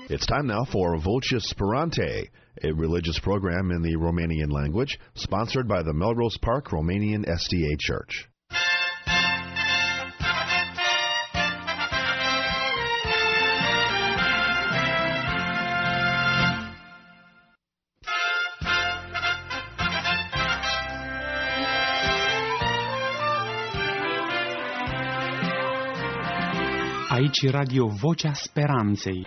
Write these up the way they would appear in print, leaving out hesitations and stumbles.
It's time now for Voce Sperante, a religious program in the Romanian language, sponsored by the Melrose Park Romanian SDA Church. Aici Radio Vocea Speranței.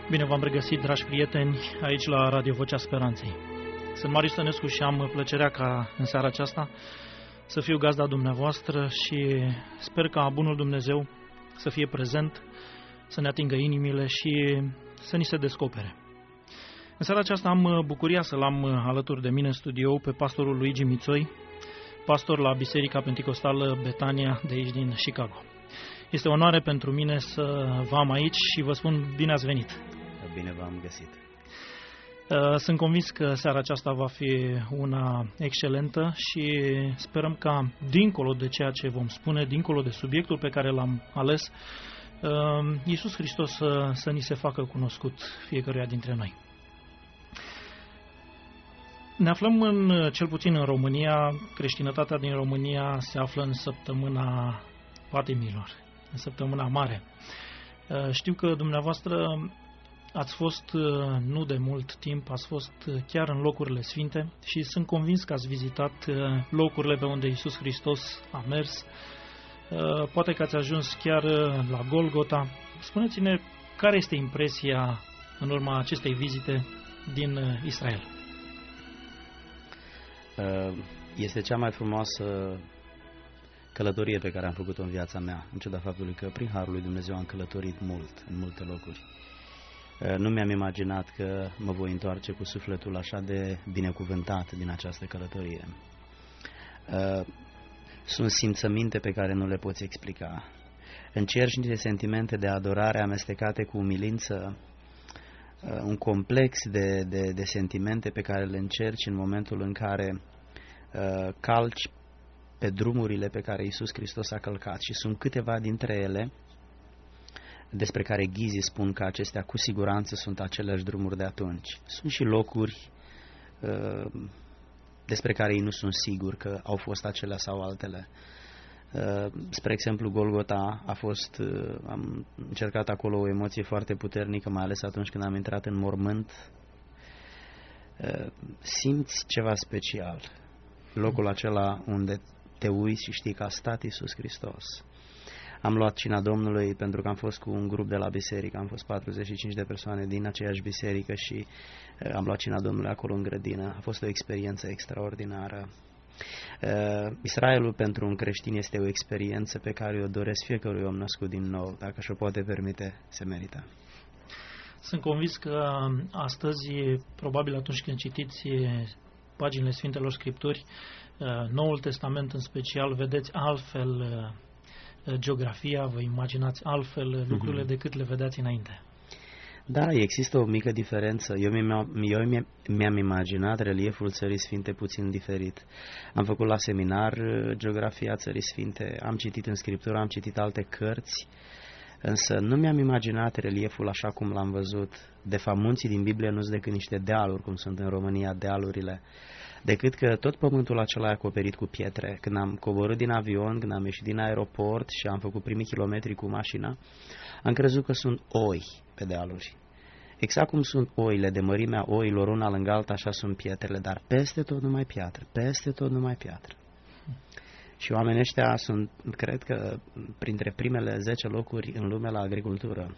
Bine v-am regăsit, dragi prieteni, aici la Radio Vocea Speranței. Sunt Marius Stănescu și am plăcerea ca în seara aceasta să fiu gazda dumneavoastră și sper ca bunul Dumnezeu să fie prezent, să ne atingă inimile și să ni se descopere. În seara aceasta am bucuria să-l am alături de mine în studio pe pastorul Luigi Mițoi, pastor la Biserica Penticostală Betania de aici din Chicago. Este o onoare pentru mine să vă am aici și vă spun bine ați venit. Bine v-am găsit. Sunt convins că seara aceasta va fi una excelentă și sperăm ca, dincolo de ceea ce vom spune, dincolo de subiectul pe care l-am ales, Iisus Hristos să ni se facă cunoscut fiecăruia dintre noi. Ne aflăm cel puțin în România, creștinătatea din România se află în săptămâna patimilor, în săptămâna mare. Știu că dumneavoastră ați fost nu de mult timp, ați fost chiar în locurile sfinte și sunt convins că ați vizitat locurile pe unde Iisus Hristos a mers. Poate că ați ajuns chiar la Golgota. Spuneți-ne care este impresia în urma acestei vizite din Israel. Este cea mai frumoasă călătorie pe care am făcut-o în viața mea, în ciuda faptului că prin Harul lui Dumnezeu am călătorit mult, în multe locuri. Nu mi-am imaginat că mă voi întoarce cu sufletul așa de binecuvântat din această călătorie. Sunt simțăminte pe care nu le poți explica. Încerci niște sentimente de adorare amestecate cu umilință, un complex de sentimente pe care le încerci în momentul în care calci pe drumurile pe care Iisus Hristos a călcat. Și sunt câteva dintre ele despre care ghizii spun că acestea cu siguranță sunt aceleași drumuri de atunci. Sunt și locuri despre care ei nu sunt siguri că au fost acelea sau altele. Spre exemplu, Golgota am încercat acolo o emoție foarte puternică, mai ales atunci când am intrat în mormânt. Simți ceva special. Locul acela unde te uiți și știi că a stat Iisus Hristos. Am luat cina Domnului pentru că am fost cu un grup de la biserică, am fost 45 de persoane din aceeași biserică și am luat cina Domnului acolo în grădină. A fost o experiență extraordinară. Israelul pentru un creștin este o experiență pe care o doresc fiecărui om născut din nou. Dacă și-o poate permite, se merită. Sunt convins că astăzi, probabil atunci când citiți paginile Sfintelor Scripturi, Noul Testament în special, vedeți altfel geografia, vă imaginați altfel lucrurile decât le vedeați înainte. Da, există o mică diferență. Eu mi-am imaginat relieful Țării Sfinte puțin diferit. Am făcut la seminar geografia Țării Sfinte, am citit în Scriptură, am citit alte cărți, însă nu mi-am imaginat relieful așa cum l-am văzut. De fapt, munții din Biblie nu sunt decât niște dealuri, cum sunt în România dealurile, decât că tot pământul acela e acoperit cu pietre. Când am coborât din avion, când am ieșit din aeroport și am făcut primii kilometri cu mașina, am crezut că sunt oi pe dealuri. Exact cum sunt oile, de mărimea oilor una lângă alta, așa sunt pietrele, dar peste tot numai piatră, peste tot numai piatră. Și oamenii ăștia sunt, cred că, printre primele 10 locuri în lume la agricultură.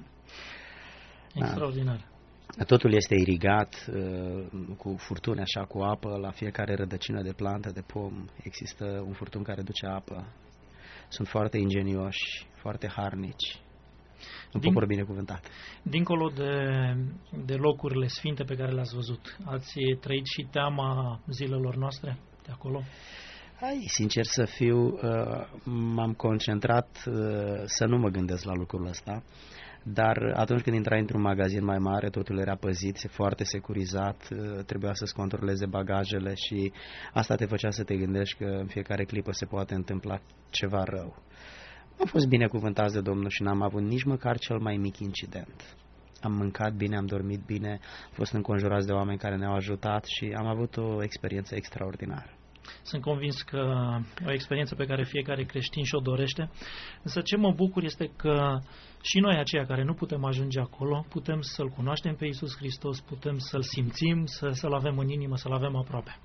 Extraordinar. Totul este irigat cu furtuni, așa, cu apă, la fiecare rădăcină de plantă, de pom, există un furtun care duce apă. Sunt foarte ingenioși, foarte harnici. Un popor binecuvântat. Dincolo de locurile sfinte pe care le-ați văzut, ați trăit și teama zilelor noastre de acolo? Sincer să fiu, m-am concentrat să nu mă gândesc la lucrul ăsta, dar atunci când intrai într-un magazin mai mare, totul era păzit, foarte securizat, trebuia să-ți controleze bagajele și asta te făcea să te gândești că în fiecare clipă se poate întâmpla ceva rău. Am fost binecuvântați de Domnul și n-am avut nici măcar cel mai mic incident. Am mâncat bine, am dormit bine, am fost înconjurați de oameni care ne-au ajutat și am avut o experiență extraordinară. Sunt convins că o experiență pe care fiecare creștin și-o dorește, însă ce mă bucur este că și noi aceia care nu putem ajunge acolo, putem să-L cunoaștem pe Iisus Hristos, putem să-L simțim, să-L avem în inimă, să-L avem aproape.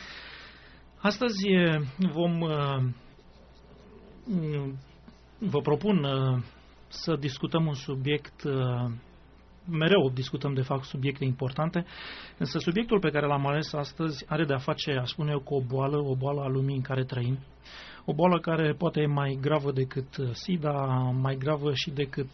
Astăzi vă propun să discutăm un subiect mereu discutăm de fapt subiecte importante, însă subiectul pe care l-am ales astăzi are de a face, aș spune eu, cu o boală a lumii în care trăim. O boală care poate e mai gravă decât SIDA, mai gravă și decât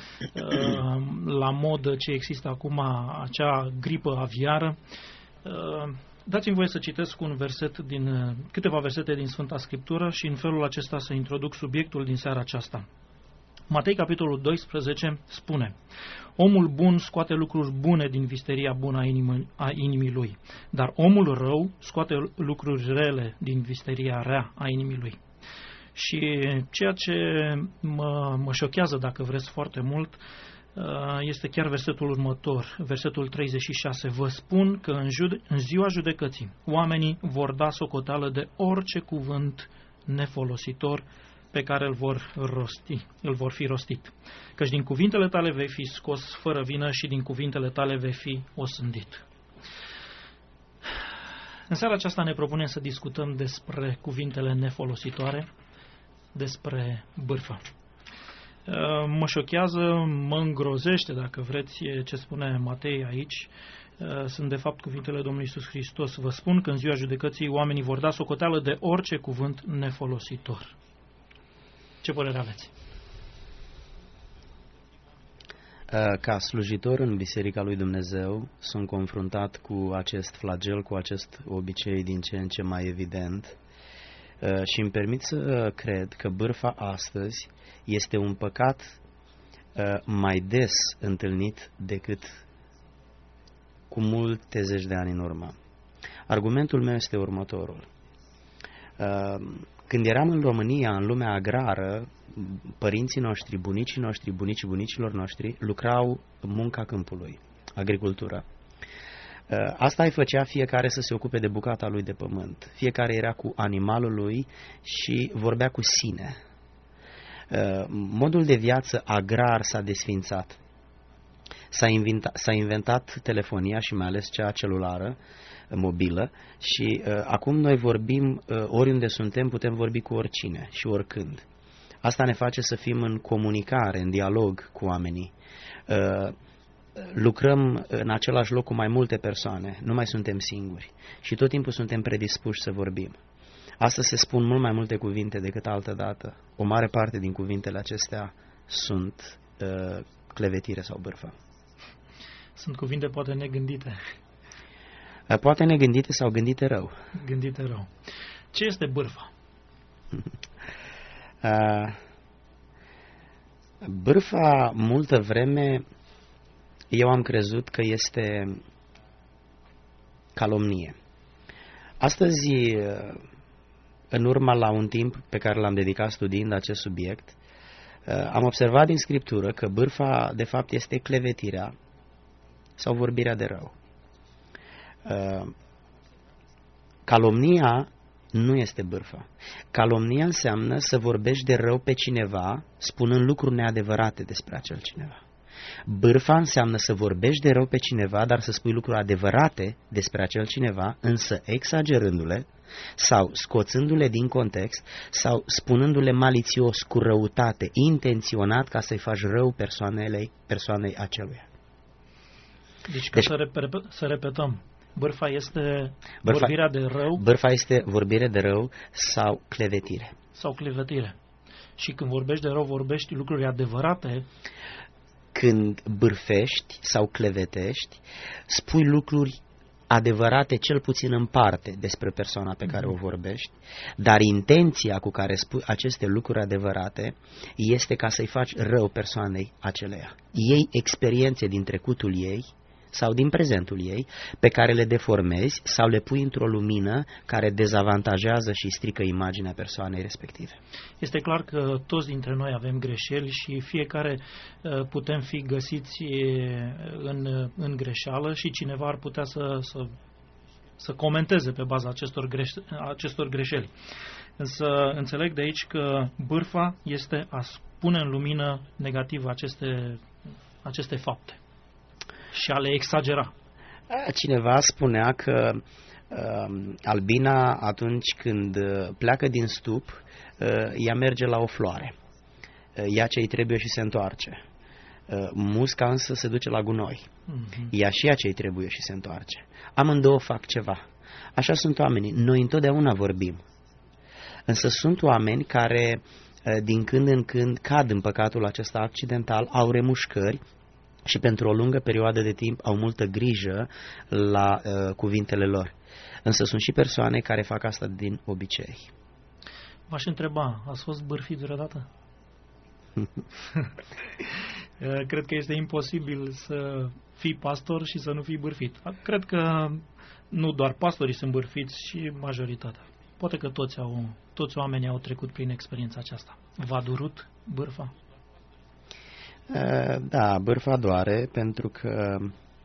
la modă ce există acum, acea gripă aviară. Dați-mi voie să citesc câteva versete din Sfânta Scriptură și în felul acesta să introduc subiectul din seara aceasta. Matei, capitolul 12, spune: omul bun scoate lucruri bune din visteria bună a inimii lui, dar omul rău scoate lucruri rele din visteria rea a inimii lui. Și ceea ce mă șochează, dacă vreți, foarte mult, este chiar versetul următor, versetul 36. Vă spun că în ziua judecății oamenii vor da socoteală de orice cuvânt nefolositor pe care îl vor fi rostit. Căci din cuvintele tale vei fi scos fără vină și din cuvintele tale vei fi osândit. În seara aceasta ne propunem să discutăm despre cuvintele nefolositoare, despre bârfă. Mă șochează, mă îngrozește, dacă vreți, ce spune Matei aici. Sunt de fapt cuvintele Domnului Iisus Hristos. Vă spun că în ziua judecății oamenii vor da socoteală de orice cuvânt nefolositor. Ce părere aveți? Ca slujitor în Biserica lui Dumnezeu sunt confruntat cu acest flagel, cu acest obicei din ce în ce mai evident și îmi permit să cred că bârfa astăzi este un păcat mai des întâlnit decât cu multe zeci de ani în urmă. Argumentul meu este următorul. Când eram în România, în lumea agrară, părinții noștri, bunicii noștri, bunicii bunicilor noștri lucrau în munca câmpului, agricultura. Asta îi făcea fiecare să se ocupe de bucata lui de pământ. Fiecare era cu animalul lui și vorbea cu sine. Modul de viață agrar s-a desfințat. S-a inventat telefonia și mai ales cea celulară, mobilă, și acum noi vorbim, oriunde suntem, putem vorbi cu oricine și oricând. Asta ne face să fim în comunicare, în dialog cu oamenii. Lucrăm în același loc cu mai multe persoane, nu mai suntem singuri și tot timpul suntem predispuși să vorbim. Astăzi se spun mult mai multe cuvinte decât altădată. O mare parte din cuvintele acestea sunt clevetire sau bârfă. Sunt cuvinte poate negândite. Poate negândite sau gândite rău. Gândite rău. Ce este bârfa? Bârfa, multă vreme, eu am crezut că este calomnie. Astăzi, în urma la un timp pe care l-am dedicat studiind acest subiect, am observat din Scriptură că bârfa, de fapt, este clevetirea sau vorbirea de rău. Calomnia nu este bârfă. Calomnia înseamnă să vorbești de rău pe cineva, spunând lucruri neadevărate despre acel cineva. Bârfa înseamnă să vorbești de rău pe cineva, dar să spui lucruri adevărate despre acel cineva, însă exagerându-le sau scoțându-le din context sau spunându-le malițios, cu răutate, intenționat ca să-i faci rău persoanei aceluia. Deci, să repetăm, bârfa este vorbirea de rău? Bârfa este vorbire de rău sau clevetire. Sau clevetire. Și când vorbești de rău, vorbești lucruri adevărate? Când bârfești sau clevetești, spui lucruri adevărate, cel puțin în parte, despre persoana pe care o vorbești, dar intenția cu care spui aceste lucruri adevărate este ca să-i faci rău persoanei aceleia. Iei experiențe din trecutul ei sau din prezentul ei, pe care le deformezi sau le pui într-o lumină care dezavantajează și strică imaginea persoanei respective. Este clar că toți dintre noi avem greșeli și fiecare putem fi găsiți în greșeală și cineva ar putea să comenteze pe baza acestor greșeli. Însă înțeleg de aici că bârfa este a pune în lumină negativă aceste fapte și a le exagera. Cineva spunea că albina, atunci când pleacă din stup, ea merge la o floare. Ia ce-i trebuie și se întoarce. Musca însă se duce la gunoi. Ia și ea ce-i trebuie și se întoarce. Amândouă fac ceva. Așa sunt oamenii. Noi întotdeauna vorbim. Însă sunt oameni care din când în când cad în păcatul acesta accidental, au remușcări și pentru o lungă perioadă de timp au multă grijă la cuvintele lor. Însă sunt și persoane care fac asta din obicei. V-aș întreba, ați fost bârfit vreodată? Cred că este imposibil să fii pastor și să nu fii bârfit. Cred că nu doar pastorii sunt bârfiți, și majoritatea. Poate că toți oamenii au trecut prin experiența aceasta. V-a durut bârfa? Da, bârfa doare pentru că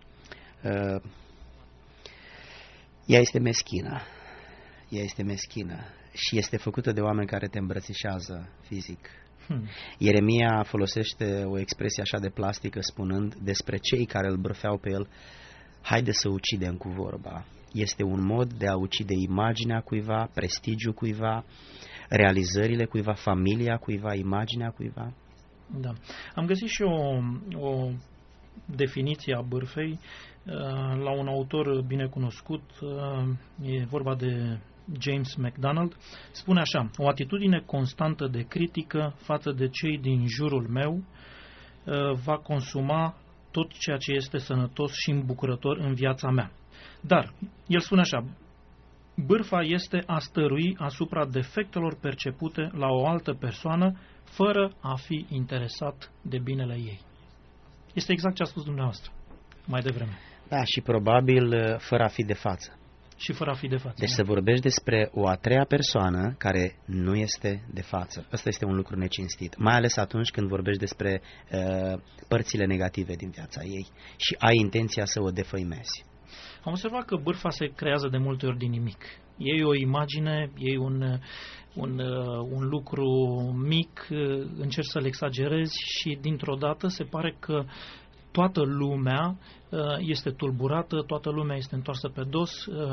ea este meschină. Ea este meschină și este făcută de oameni care te îmbrățișează fizic. Ieremia folosește o expresie așa de plastică spunând despre cei care îl bârfeau pe el: haide să ucidem cu vorba. Este un mod de a ucide imaginea cuiva, prestigiul cuiva, realizările cuiva, familia cuiva, imaginea cuiva. Da. Am găsit și o definiție a bârfei la un autor bine cunoscut, e vorba de James MacDonald. Spune așa: o atitudine constantă de critică față de cei din jurul meu va consuma tot ceea ce este sănătos și îmbucurător în viața mea. Dar, el spune așa: bârfa este a stărui asupra defectelor percepute la o altă persoană fără a fi interesat de binele ei. Este exact ce a spus dumneavoastră mai devreme. Da, și probabil fără a fi de față. Și fără a fi de față. Deci să vorbești despre o a treia persoană care nu este de față. Ăsta este un lucru necinstit. Mai ales atunci când vorbești despre părțile negative din viața ei și ai intenția să o defăimezi. Am observat că bârfa se creează de multe ori din nimic. Iei o imagine, iei un lucru mic, încerci să-l exagerezi și dintr-o dată se pare că toată lumea este tulburată, toată lumea este întoarsă pe dos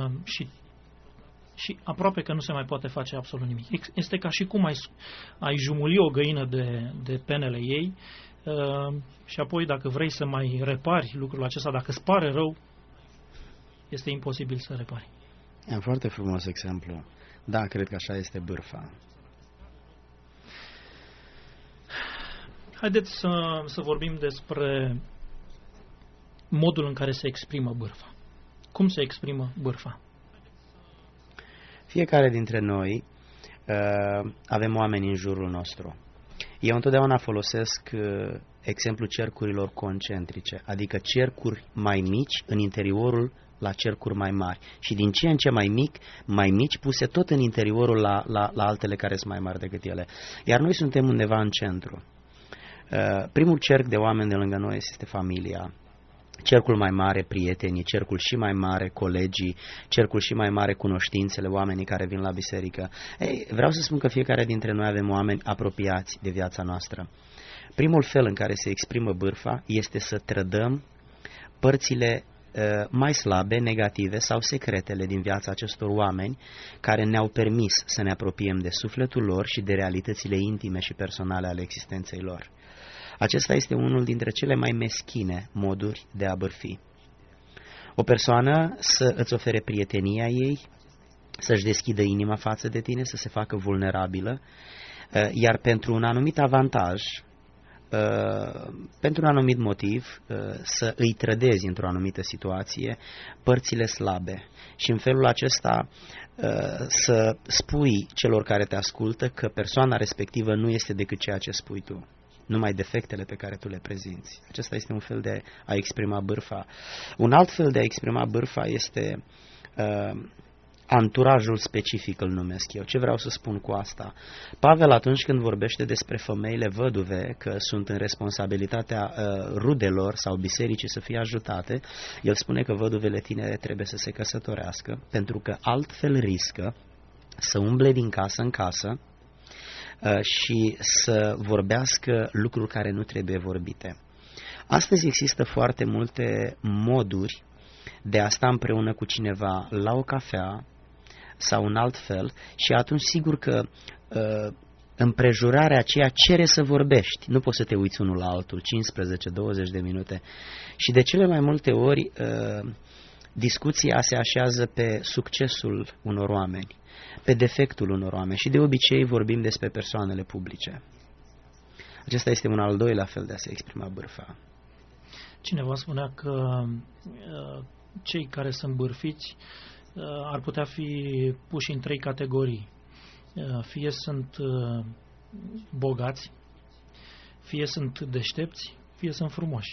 și aproape că nu se mai poate face absolut nimic. Este ca și cum ai jumuli o găină de penele ei și apoi dacă vrei să mai repari lucrul acesta, dacă îți pare rău, este imposibil să repari. E un foarte frumos exemplu. Da, cred că așa este bârfa. Haideți să vorbim despre modul în care se exprimă bârfa. Cum se exprimă bârfa? Fiecare dintre noi avem oameni în jurul nostru. Eu întotdeauna folosesc exemplul cercurilor concentrice, adică cercuri mai mici în interiorul la cercuri mai mari și din ce în ce mai mici puse tot în interiorul la altele care sunt mai mari decât ele. Iar noi suntem undeva în centru. Primul cerc de oameni de lângă noi este familia, cercul mai mare prietenii, cercul și mai mare colegii, cercul și mai mare cunoștințele, oamenii care vin la biserică. Vreau să spun că fiecare dintre noi avem oameni apropiați de viața noastră. Primul fel în care se exprimă bârfa este să trădăm părțile mai slabe, negative sau secretele din viața acestor oameni care ne-au permis să ne apropiem de sufletul lor și de realitățile intime și personale ale existenței lor. Acesta este unul dintre cele mai meschine moduri de a bârfi. O persoană să îți ofere prietenia ei, să-și deschidă inima față de tine, să se facă vulnerabilă, iar pentru un anumit avantaj, pentru un anumit motiv, să îi trădezi într-o anumită situație părțile slabe și în felul acesta să spui celor care te ascultă că persoana respectivă nu este decât ceea ce spui tu, numai defectele pe care tu le prezinți. Acesta este un fel de a exprima bârfa. Un alt fel de a exprima bârfa este anturajul specific, îl numesc eu. Ce vreau să spun cu asta? Pavel, atunci când vorbește despre femeile văduve, că sunt în responsabilitatea rudelor sau bisericii să fie ajutate, el spune că văduvele tinere trebuie să se căsătorească, pentru că altfel riscă să umble din casă în casă și să vorbească lucruri care nu trebuie vorbite. Astăzi există foarte multe moduri de a sta împreună cu cineva la o cafea sau în alt fel și atunci sigur că împrejurarea aceea cere să vorbești. Nu poți să te uiți unul la altul, 15-20 de minute. Și de cele mai multe ori discuția se așează pe succesul unor oameni, pe defectul unor oameni și de obicei vorbim despre persoanele publice. Acesta este un al doilea fel de a se exprima bârfa. Cineva spunea că cei care sunt bârfiți ar putea fi puși în 3 categorii. Fie sunt bogați, fie sunt deștepți, fie sunt frumoși.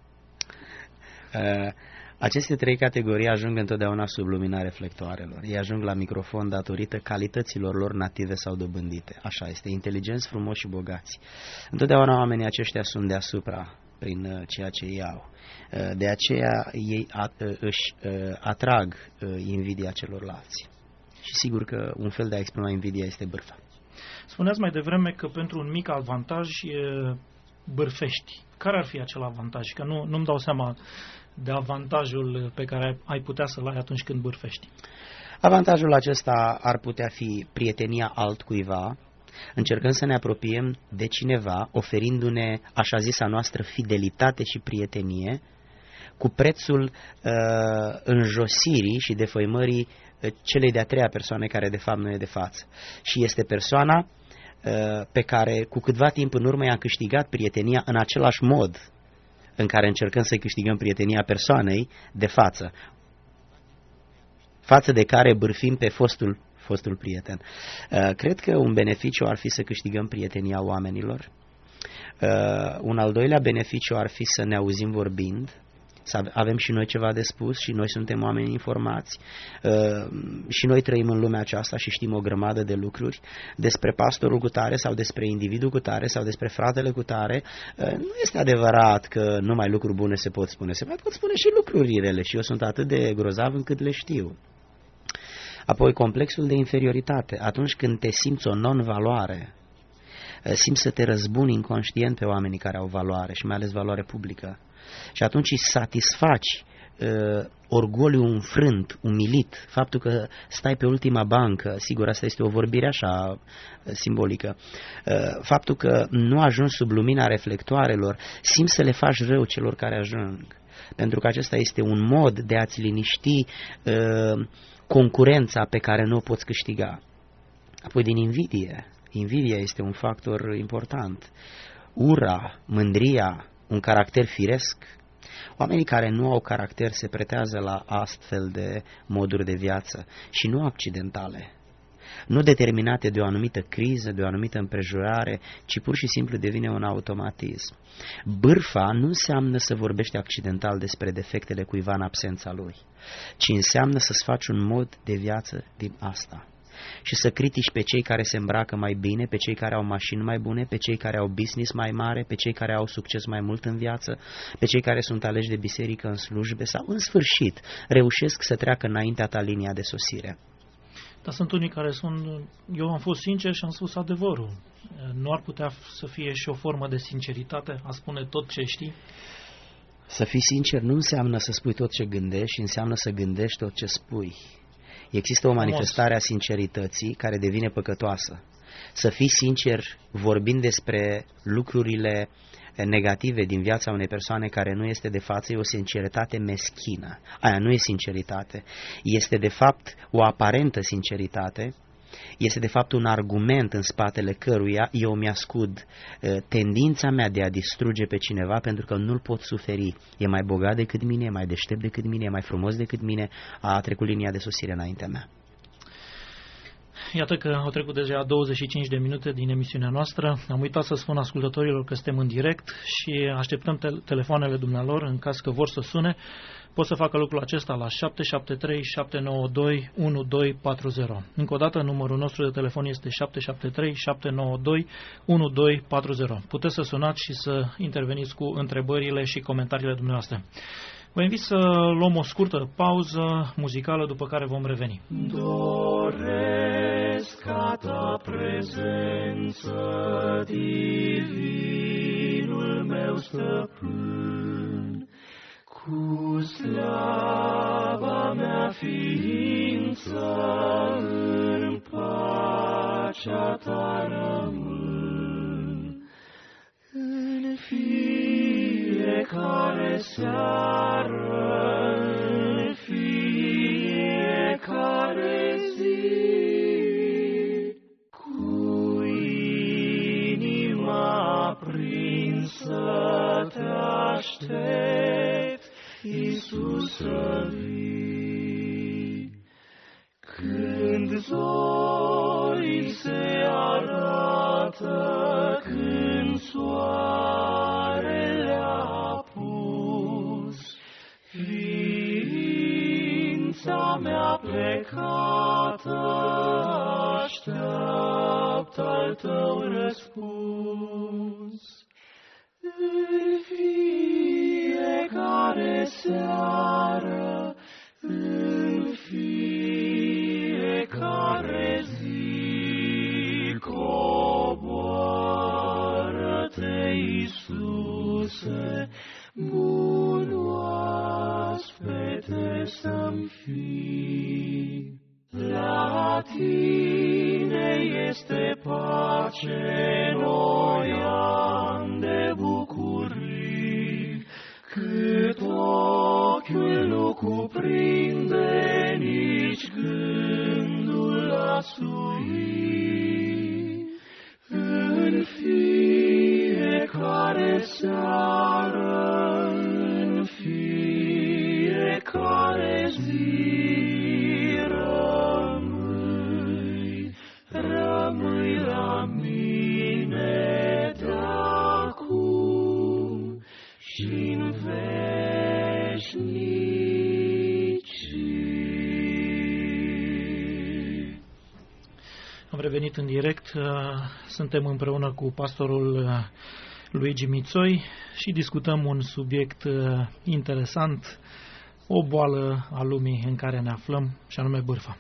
Aceste 3 categorii ajung întotdeauna sub lumina reflectoarelor. Ei ajung la microfon datorită calităților lor native sau dobândite. Așa este, inteligenți, frumoși și bogați. Întotdeauna oamenii aceștia sunt deasupra prin ceea ce ei au. De aceea ei își atrag invidia celorlalți. Și sigur că un fel de a exprima invidia este bârfa. Spuneați mai devreme că pentru un mic avantaj bârfești. Care ar fi acel avantaj? Că nu-mi dau seama de avantajul pe care ai putea să-l ai atunci când bârfești. Avantajul acesta ar putea fi prietenia altcuiva, încercând să ne apropiem de cineva, oferindu-ne așa zisa noastră fidelitate și prietenie, cu prețul înjosirii și defăimării celei de-a treia persoane care de fapt nu e de față. Și este persoana pe care cu câtva timp în urmă i-am câștigat prietenia în același mod în care încercăm să câștigăm prietenia persoanei de față, față de care bârfim pe fostul prieten. Cred că un beneficiu ar fi să câștigăm prietenia oamenilor. Un al doilea beneficiu ar fi să ne auzim vorbind, să avem și noi ceva de spus și noi suntem oameni informați și noi trăim în lumea aceasta și știm o grămadă de lucruri despre pastorul cu tare sau despre individul cu tare sau despre fratele cu tare. Nu este adevărat că numai lucruri bune se pot spune, se mai pot spune și lucruri rele și eu sunt atât de grozav încât le știu. Apoi complexul de inferioritate, atunci când te simți o non-valoare, simți să te răzbuni inconștient pe oamenii care au valoare și mai ales valoare publică. Și atunci îi satisfaci orgoliu înfrânt, umilit, faptul că stai pe ultima bancă, sigur asta este o vorbire așa simbolică, faptul că nu ajungi sub lumina reflectoarelor, simți să le faci rău celor care ajung, pentru că acesta este un mod de a-ți liniști concurența pe care nu o poți câștiga. Apoi din invidie. Invidia este un factor important. Ura, mândria, un caracter firesc. Oamenii care nu au caracter se pretează la astfel de moduri de viață și nu accidentale, nu determinate de o anumită criză, de o anumită împrejurare, ci pur și simplu devine un automatism. Bârfa nu înseamnă să vorbești accidental despre defectele cuiva în absența lui, ci înseamnă să-ți faci un mod de viață din asta. Și să critici pe cei care se îmbracă mai bine, pe cei care au mașini mai bune, pe cei care au business mai mare, pe cei care au succes mai mult în viață, pe cei care sunt aleși de biserică în slujbe sau, în sfârșit, reușesc să treacă înaintea ta linia de sosire. Dar sunt unii care spun, eu am fost sincer și am spus adevărul. Nu ar putea să fie și o formă de sinceritate, a spune tot ce știi? Să fii sincer nu înseamnă să spui tot ce gândești, înseamnă să gândești tot ce spui. Există o manifestare a sincerității care devine păcătoasă. Să fii sincer vorbind despre lucrurile negative din viața unei persoane care nu este de față e o sinceritate meschină. Aia nu e sinceritate. Este de fapt o aparentă sinceritate. Este de fapt un argument în spatele căruia eu mi-ascund tendința mea de a distruge pe cineva pentru că nu-l pot suferi. E mai bogat decât mine, e mai deștept decât mine, e mai frumos decât mine, a trecut linia de sosire înaintea mea. Iată că au trecut deja 25 de minute din emisiunea noastră. Am uitat să spun ascultătorilor că suntem în direct și așteptăm telefoanele dumnealor în caz că vor să sune. Pot să facă lucrul acesta la 773 792 1240. Încă o dată, numărul nostru de telefon este 773 792 1240. Puteți să sunați și să interveniți cu întrebările și comentariile dumneavoastră. Vă invit să luăm o scurtă pauză muzicală, după care vom reveni. Doresc ca ta prezență, divinul meu stăpân, cu slava mea ființă în pacea ta rămân. fiecare seară, în fiecare zi, cu inima aprinsă te aștept, Iisus să vii. Când zorii se arată, când soarele a pus, ființa mea plecată așteaptă al tău răspuns. În fiecare seară, în fiecare zi, coboară-te, Iisuse, bun oaspete să-mi fii. La tine este pace, noi ani de bucurii, cât ochiul nu cuprinde, nici gândul a sui. În fiecare seară, în fiecare zi, rămâi la mine de-acum și-n veșnicii. Am revenit în direct, suntem împreună cu pastorul Luigi Mițoi și discutăm un subiect interesant, o boală a lumii în care ne aflăm, și anume bârfa.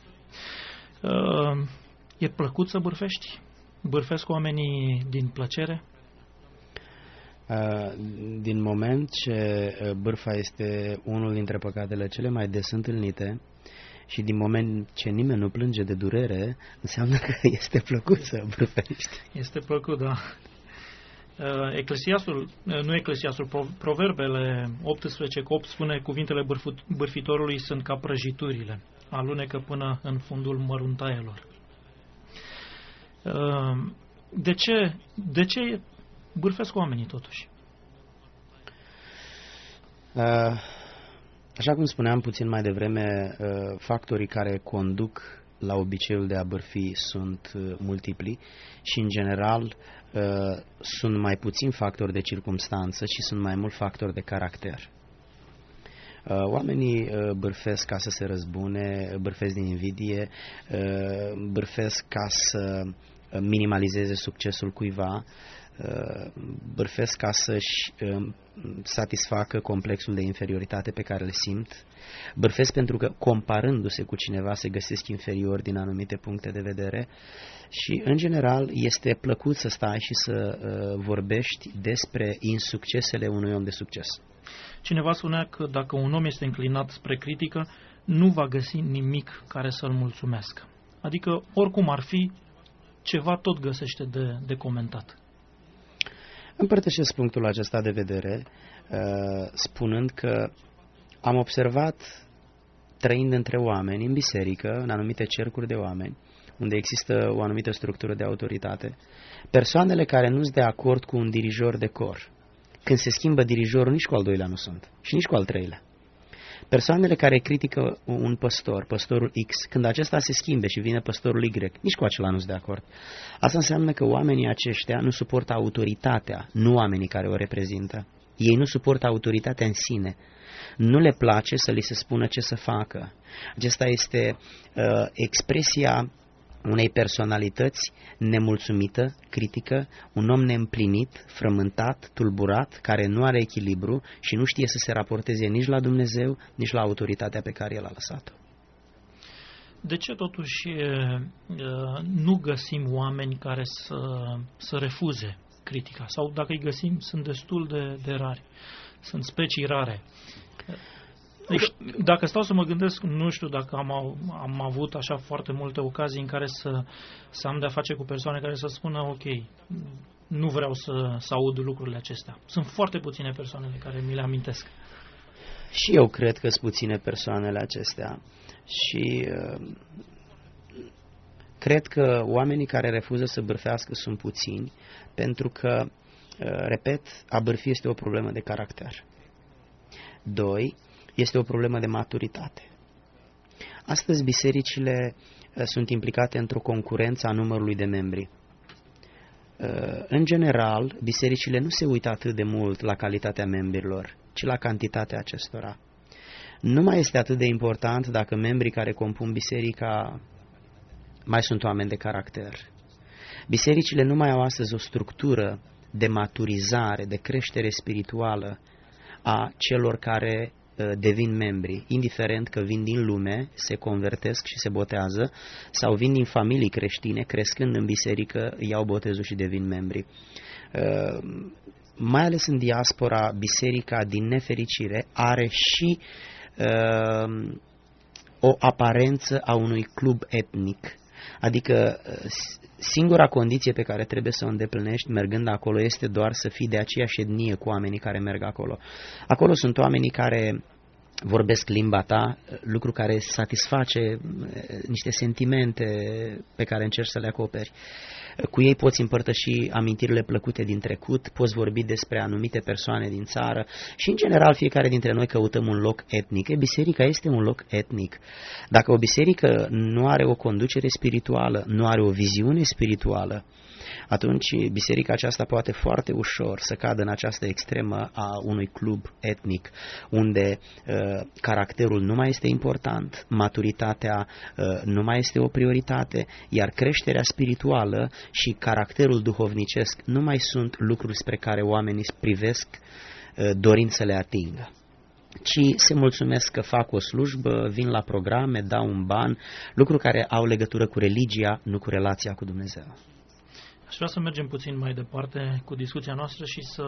E plăcut să bârfești? Bârfesc oamenii din plăcere? Din moment ce bârfa este unul dintre păcatele cele mai des întâlnite și din moment ce nimeni nu plânge de durere, înseamnă că este plăcut să bârfești. Este plăcut, da. Proverbele 18:8 spune: cuvintele bârfitorului sunt ca prăjiturile, alunecă până în fundul măruntaielor. De ce bârfesc oamenii totuși? Așa cum spuneam puțin mai devreme, factorii care conduc la obiceiul de a bârfi sunt multipli și, în general, sunt mai puțini factori de circumstanță și sunt mai mult factori de caracter. Oamenii bârfesc ca să se răzbune, bârfesc din invidie, bârfesc ca să minimalizeze succesul cuiva, bârfesc ca să-și satisfacă complexul de inferioritate pe care îl simt, bârfesc pentru că, comparându-se cu cineva, se găsesc inferiori din anumite puncte de vedere și, în general, este plăcut să stai și să vorbești despre insuccesele unui om de succes. Cineva spunea că dacă un om este înclinat spre critică, nu va găsi nimic care să-l mulțumească. Adică, oricum ar fi, ceva tot găsește de comentat. Împărtășesc punctul acesta de vedere, spunând că am observat, trăind între oameni, în biserică, în anumite cercuri de oameni, unde există o anumită structură de autoritate, persoanele care nu sunt de acord cu un dirijor de cor. Când se schimbă dirijorul, nici cu al doilea nu sunt și nici cu al treilea. Persoanele care critică un păstor, păstorul X, când acesta se schimbe și vine păstorul Y, nici cu acela nu sunt de acord. Asta înseamnă că oamenii aceștia nu suportă autoritatea, nu oamenii care o reprezintă. Ei nu suportă autoritatea în sine. Nu le place să li se spună ce să facă. Acesta este expresia unei personalități nemulțumită, critică, un om neîmplinit, frământat, tulburat, care nu are echilibru și nu știe să se raporteze nici la Dumnezeu, nici la autoritatea pe care El a lăsat-o. De ce totuși nu găsim oameni care să refuze critica? Sau dacă îi găsim, sunt destul de rari, sunt specii rare. Deci, dacă stau să mă gândesc, nu știu dacă am avut așa foarte multe ocazii în care să am de-a face cu persoane care să spună: ok, nu vreau să aud lucrurile acestea. Sunt foarte puține persoanele care mi le amintesc. Și eu cred că sunt puține persoanele acestea și cred că oamenii care refuză să bârfească sunt puțini, pentru că, repet, a bârfi este o problemă de caracter. 2. Este o problemă de maturitate. Astăzi bisericile sunt implicate într-o concurență a numărului de membri. În general, bisericile nu se uită atât de mult la calitatea membrilor, ci la cantitatea acestora. Nu mai este atât de important dacă membrii care compun biserica mai sunt oameni de caracter. Bisericile nu mai au astăzi o structură de maturizare, de creștere spirituală a celor care devin membri, indiferent că vin din lume, se convertesc și se botează, sau vin din familii creștine, crescând în biserică, iau botezul și devin membri. Mai ales în diaspora, biserica, din nefericire, are și o aparență a unui club etnic. Adică singura condiție pe care trebuie să o îndeplinești mergând acolo este doar să fii de aceeași etnie cu oamenii care merg acolo. Acolo sunt oamenii care vorbesc limba ta, lucru care satisface niște sentimente pe care încerci să le acoperi. Cu ei poți împărtăși amintirile plăcute din trecut, poți vorbi despre anumite persoane din țară și, în general, fiecare dintre noi căutăm un loc etnic. Biserica este un loc etnic. Dacă o biserică nu are o conducere spirituală, nu are o viziune spirituală, atunci biserica aceasta poate foarte ușor să cadă în această extremă a unui club etnic, unde caracterul nu mai este important, maturitatea nu mai este o prioritate, iar creșterea spirituală și caracterul duhovnicesc nu mai sunt lucruri spre care oamenii privesc dorind să le atingă, ci se mulțumesc că fac o slujbă, vin la programe, dau un ban, lucruri care au legătură cu religia, nu cu relația cu Dumnezeu. Aș vrea să mergem puțin mai departe cu discuția noastră și să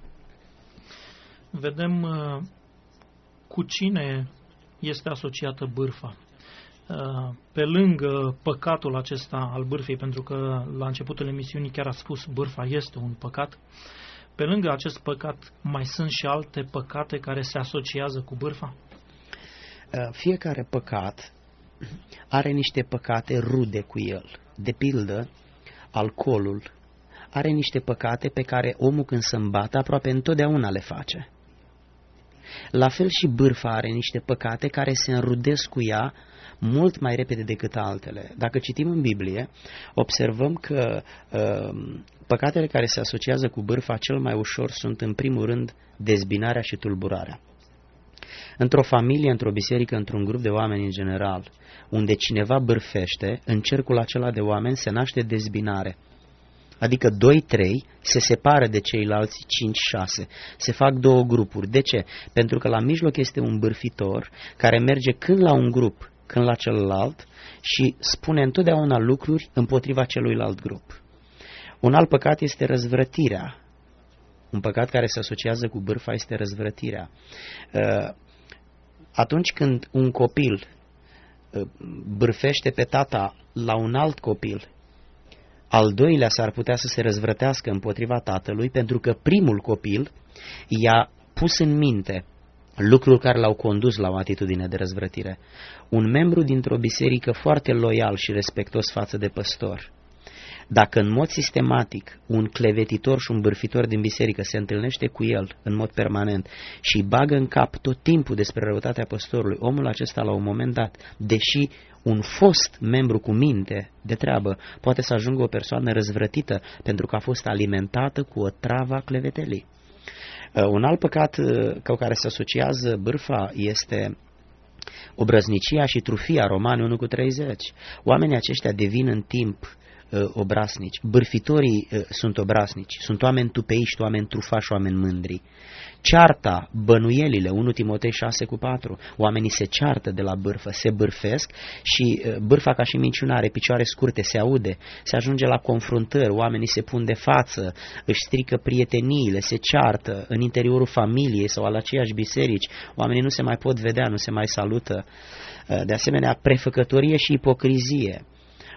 vedem cu cine este asociată bârfa. Pe lângă păcatul acesta al bârfei, pentru că la începutul emisiunii chiar a spus bârfa este un păcat, pe lângă acest păcat mai sunt și alte păcate care se asociază cu bârfa? Fiecare păcat are niște păcate rude cu el. De pildă, alcoolul are niște păcate pe care omul când se îmbată aproape întotdeauna le face. La fel și bârfa are niște păcate care se înrudesc cu ea mult mai repede decât altele. Dacă citim în Biblie, observăm că păcatele care se asociază cu bârfa cel mai ușor sunt în primul rând dezbinarea și tulburarea. Într-o familie, într-o biserică, într-un grup de oameni în general, unde cineva bârfește, în cercul acela de oameni se naște dezbinare. Adică 2-3 se separă de ceilalți 5-6, se fac două grupuri. De ce? Pentru că la mijloc este un bârfitor care merge când la un grup, când la celălalt și spune întotdeauna lucruri împotriva celuilalt grup. Un alt păcat este răzvrătirea. Un păcat care se asociază cu bârfa este răzvrătirea. Atunci când un copil bârfește pe tata la un alt copil, al doilea s-ar putea să se răzvrătească împotriva tatălui, pentru că primul copil i-a pus în minte lucruri care l-au condus la o atitudine de răzvrătire. Un membru dintr-o biserică foarte loial și respectos față de păstor, dacă în mod sistematic un clevetitor și un bârfitor din biserică se întâlnește cu el în mod permanent și îi bagă în cap tot timpul despre răutatea păstorului, omul acesta la un moment dat, deși un fost membru cu minte de treabă, poate să ajungă o persoană răzvrătită pentru că a fost alimentată cu o travă a clevetelii. Un alt păcat cu care se asociază bârfa este obrăznicia și trufia, Romani 1:30. Oamenii aceștia devin în timp obraznici. Bârfitorii sunt obraznici, sunt oameni tupeiști, oameni trufași, oameni mândri. Cearta, bănuielile, 1 Timotei 6:4, oamenii se ceartă de la bârfă, se bârfesc și bârfa ca și minciuna are picioare scurte, se aude, se ajunge la confruntări, oamenii se pun de față, își strică prieteniile, se ceartă în interiorul familiei sau al aceiași biserici, oamenii nu se mai pot vedea, nu se mai salută. De asemenea, prefăcătorie și ipocrizie.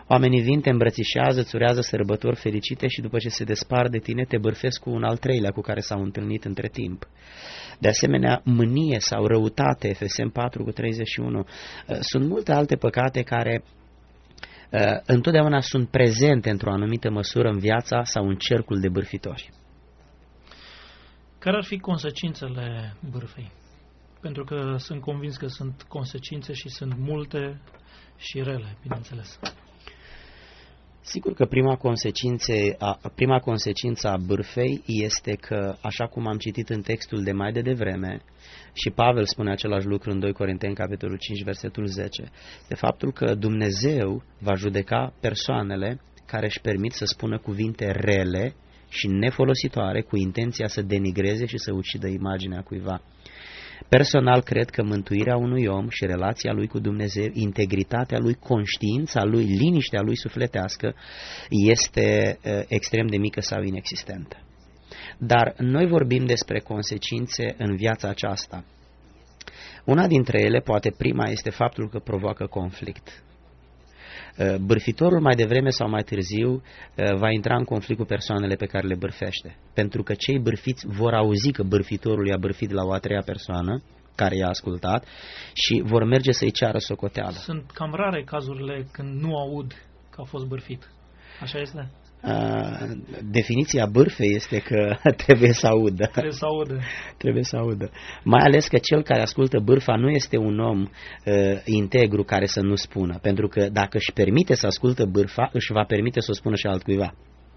Oamenii vin, te îmbrățișează, îți urează sărbători fericite și după ce se despart de tine te bârfesc cu un al treilea cu care s-au întâlnit între timp. De asemenea, mânie sau răutate, Efeseni 4:31, sunt multe alte păcate care întotdeauna sunt prezente într-o anumită măsură în viața sau în cercul de bârfitori. Care ar fi consecințele bârfei? Pentru că sunt convins că sunt consecințe și sunt multe și rele, bineînțeles. Sigur că prima consecință a bârfei este că, așa cum am citit în textul de mai devreme, și Pavel spune același lucru în 2 Corinteni, capitolul 5, versetul 10, de faptul că Dumnezeu va judeca persoanele care își permit să spună cuvinte rele și nefolositoare cu intenția să denigreze și să ucidă imaginea cuiva. Personal cred că mântuirea unui om și relația lui cu Dumnezeu, integritatea lui, conștiința lui, liniștea lui sufletească este extrem de mică sau inexistentă. Dar noi vorbim despre consecințe în viața aceasta. Una dintre ele, poate prima, este faptul că provoacă conflict. Bârfitorul mai devreme sau mai târziu va intra în conflict cu persoanele pe care le bârfește. Pentru că cei bârfiți vor auzi că bârfitorul i-a bârfit la o a treia persoană care i-a ascultat și vor merge să-i ceară socoteală. Sunt cam rare cazurile când nu aud că a fost bârfit. Așa este? Definiția bârfei este că trebuie să audă. Trebuie să audă. Mai ales că cel care ascultă bârfa nu este un om integru care să nu spună. Pentru că dacă își permite să ascultă bârfa, își va permite să o spună și altcuiva.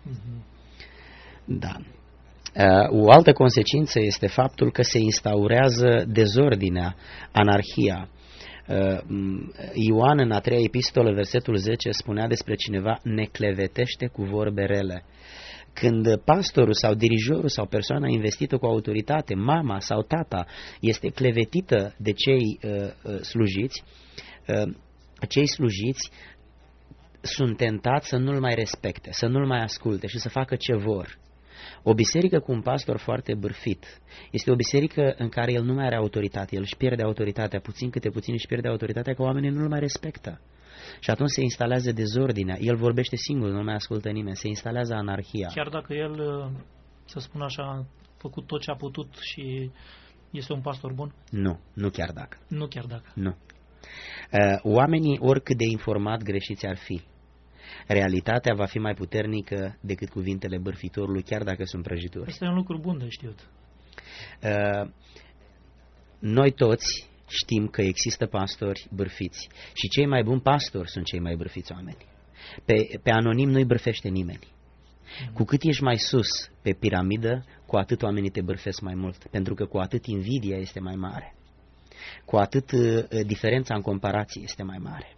Da. O altă consecință este faptul că se instaurează dezordinea, anarhia. Ioan în a treia epistolă, versetul 10, spunea despre cineva: ne clevetește cu vorbe rele. Când pastorul sau dirijorul sau persoana investită cu autoritate, mama sau tata, este clevetită de cei slujiți, cei slujiți sunt tentați să nu-l mai respecte, să nu-l mai asculte și să facă ce vor. O biserică cu un pastor foarte bârfit este o biserică în care el nu mai are autoritate, el își pierde autoritatea, puțin câte puțin își pierde autoritatea, că oamenii nu-l mai respectă. Și atunci se instalează dezordinea, el vorbește singur, nu mai ascultă nimeni, se instalează anarhia. Chiar dacă el, să spun așa, a făcut tot ce a putut și este un pastor bun? Nu chiar dacă. Nu chiar dacă. Nu. Oamenii, oricât de informat greșiți ar fi, realitatea va fi mai puternică decât cuvintele bârfitorului, chiar dacă sunt prăjituri. Este un lucru bun de știut. Noi toți știm că există pastori bârfiți și cei mai buni pastori sunt cei mai bârfiți oameni. Pe anonim nu-i bârfește nimeni. Cu cât ești mai sus pe piramidă, cu atât oamenii te bârfesc mai mult, pentru că cu atât invidia este mai mare, cu atât diferența în comparație este mai mare.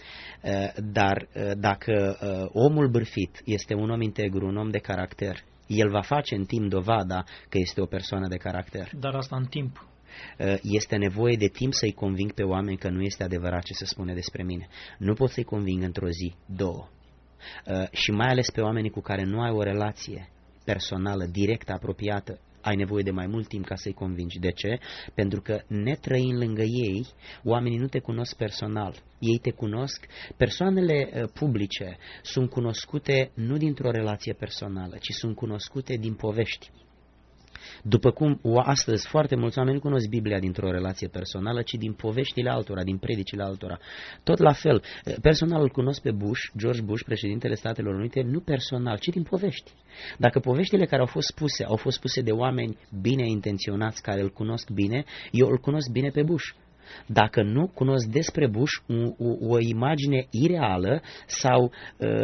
Dar dacă omul bârfit este un om integru, un om de caracter, el va face în timp dovada că este o persoană de caracter. Dar asta în timp. Este nevoie de timp să-i conving pe oameni că nu este adevărat ce se spune despre mine. Nu pot să-i conving într-o zi, două. Și mai ales pe oamenii cu care nu ai o relație personală, directă, apropiată, ai nevoie de mai mult timp ca să-i convingi. De ce? Pentru că netrăind lângă ei, oamenii nu te cunosc personal. Ei te cunosc. Persoanele publice sunt cunoscute nu dintr-o relație personală, ci sunt cunoscute din povești. După cum astăzi foarte mulți oameni nu cunosc Biblia dintr-o relație personală, ci din poveștile altora, din predicile altora. Tot la fel, personal îl cunosc pe George Bush, președintele Statelor Unite, nu personal, ci din povești. Dacă poveștile care au fost spuse de oameni bine intenționați, care îl cunosc bine, eu îl cunosc bine pe Bush. Dacă nu cunosc despre Bush o imagine ireală sau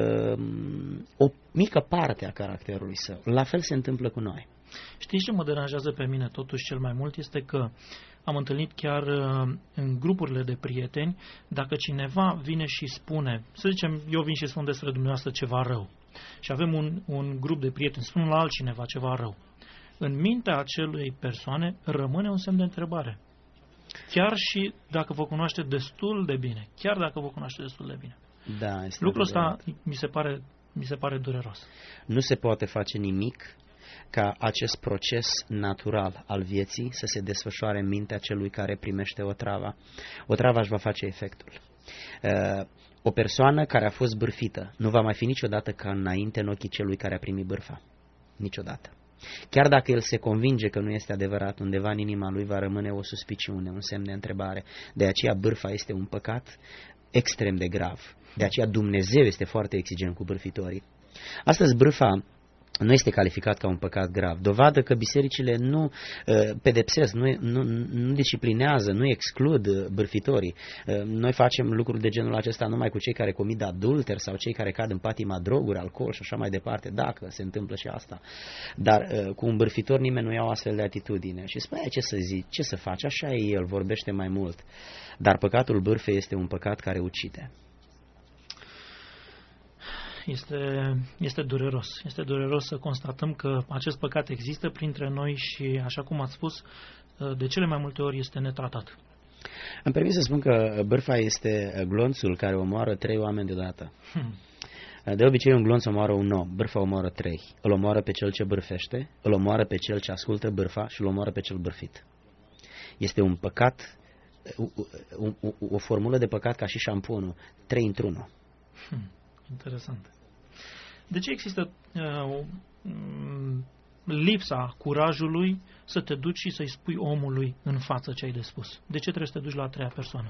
o mică parte a caracterului său, la fel se întâmplă cu noi. Știți ce mă deranjează pe mine totuși cel mai mult? Este că am întâlnit chiar în grupurile de prieteni, dacă cineva vine și spune, să zicem, eu vin și spun despre dumneavoastră ceva rău și avem un grup de prieteni, spun la altcineva ceva rău, în mintea acelui persoane rămâne un semn de întrebare. Chiar și dacă vă cunoaște destul de bine. Chiar dacă vă cunoaște destul de bine. Da, lucrul ăsta mi se pare dureros. Nu se poate face nimic ca acest proces natural al vieții să se desfășoare în mintea celui care primește otrava. Otrava își va face efectul. O persoană care a fost bârfită nu va mai fi niciodată ca înainte în ochii celui care a primit bârfa. Niciodată. Chiar dacă el se convinge că nu este adevărat, undeva în inima lui va rămâne o suspiciune, un semn de întrebare. De aceea bârfa este un păcat extrem de grav. De aceea Dumnezeu este foarte exigent cu bârfitorii. Astăzi bârfa nu este calificat ca un păcat grav. Dovadă că bisericile nu pedepsesc, nu disciplinează, nu exclud bârfitorii. Noi facem lucruri de genul acesta numai cu cei care comit adulter sau cei care cad în patima droguri, alcool și așa mai departe, dacă se întâmplă și asta. Dar cu un bârfitor nimeni nu ia o astfel de atitudine. Și spune, ce să zici, ce să faci, așa e el, vorbește mai mult. Dar păcatul bârfei este un păcat care ucide. Este dureros. Este dureros să constatăm că acest păcat există printre noi și, așa cum ați spus, de cele mai multe ori este netratat. Îmi permit să spun că bârfa este glonțul care omoară 3 oameni deodată. De obicei un glonț omoară un om, bârfa omoară 3. Îl omoară pe cel ce bârfește, îl omoară pe cel ce ascultă bârfa și îl omoară pe cel bârfit. Este un păcat, o formulă de păcat ca și șamponul, 3 într-1. Interesant. De ce există lipsa curajului să te duci și să-i spui omului în față ce ai de spus? De ce trebuie să te duci la a treia persoană?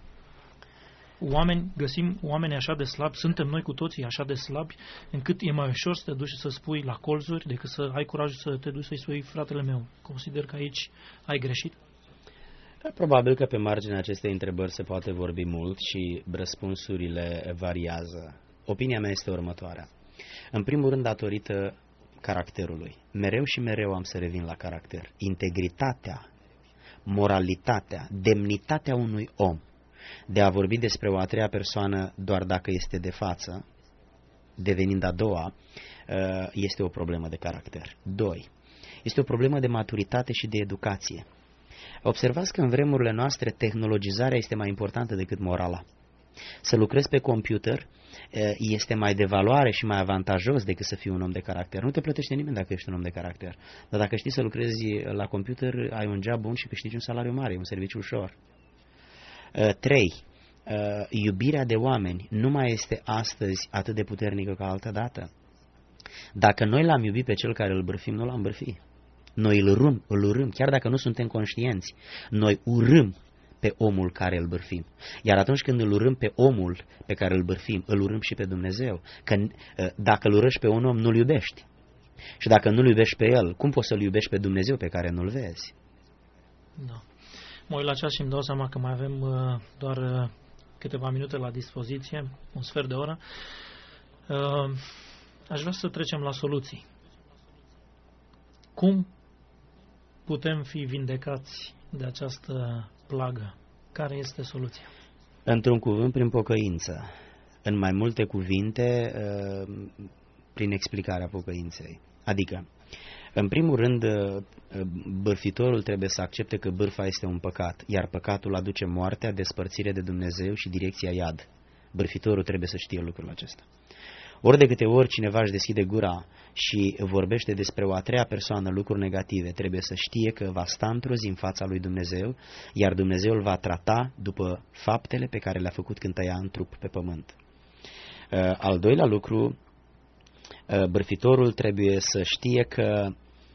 Găsim oameni așa de slabi, suntem noi cu toții așa de slabi, încât e mai ușor să te duci și să spui la colțuri decât să ai curajul să te duci să-i spui fratele meu. Consider că aici ai greșit? Probabil că pe marginea acestei întrebări se poate vorbi mult și răspunsurile variază. Opinia mea este următoarea. În primul rând, datorită caracterului. Mereu și mereu am să revin la caracter. Integritatea, moralitatea, demnitatea unui om de a vorbi despre o a treia persoană doar dacă este de față, devenind a doua, este o problemă de caracter. 2. Este o problemă de maturitate și de educație. Observați că în vremurile noastre tehnologizarea este mai importantă decât morala. Să lucrezi pe computer este mai de valoare și mai avantajos decât să fii un om de caracter. Nu te plătește nimeni dacă ești un om de caracter. Dar dacă știi să lucrezi la computer, ai un job bun și câștigi un salariu mare, un serviciu ușor. 3. Iubirea de oameni nu mai este astăzi atât de puternică ca altădată. Dacă noi l-am iubit pe cel care îl bârfim, nu l-am bârfit. Noi îl urâm, chiar dacă nu suntem conștienți. Noi urâm pe omul care îl bârfim. Iar atunci când îl urâm pe omul pe care îl bârfim, îl urâm și pe Dumnezeu. Că dacă îl urăști pe un om, nu-l iubești. Și dacă nu-l iubești pe el, cum poți să-l iubești pe Dumnezeu pe care nu-l vezi? Da. Mă uit la ceas și îmi dau seama că mai avem doar câteva minute la dispoziție, un sfert de oră. Aș vrea să trecem la soluții. Cum putem fi vindecați de această plagă? Care este soluția? Într-un cuvânt, prin pocăință. În mai multe cuvinte, prin explicarea pocăinței. Adică, în primul rând, bârfitorul trebuie să accepte că bârfa este un păcat, iar păcatul aduce moartea, despărțire de Dumnezeu și direcția iad. Bârfitorul trebuie să știe lucrul acesta. Ori de câte ori cineva își deschide gura și vorbește despre o a treia persoană lucruri negative, trebuie să știe că va sta într-o zi în fața lui Dumnezeu, iar Dumnezeu îl va trata după faptele pe care le-a făcut când tăia în trup pe pământ. Al doilea lucru, bârfitorul trebuie să știe că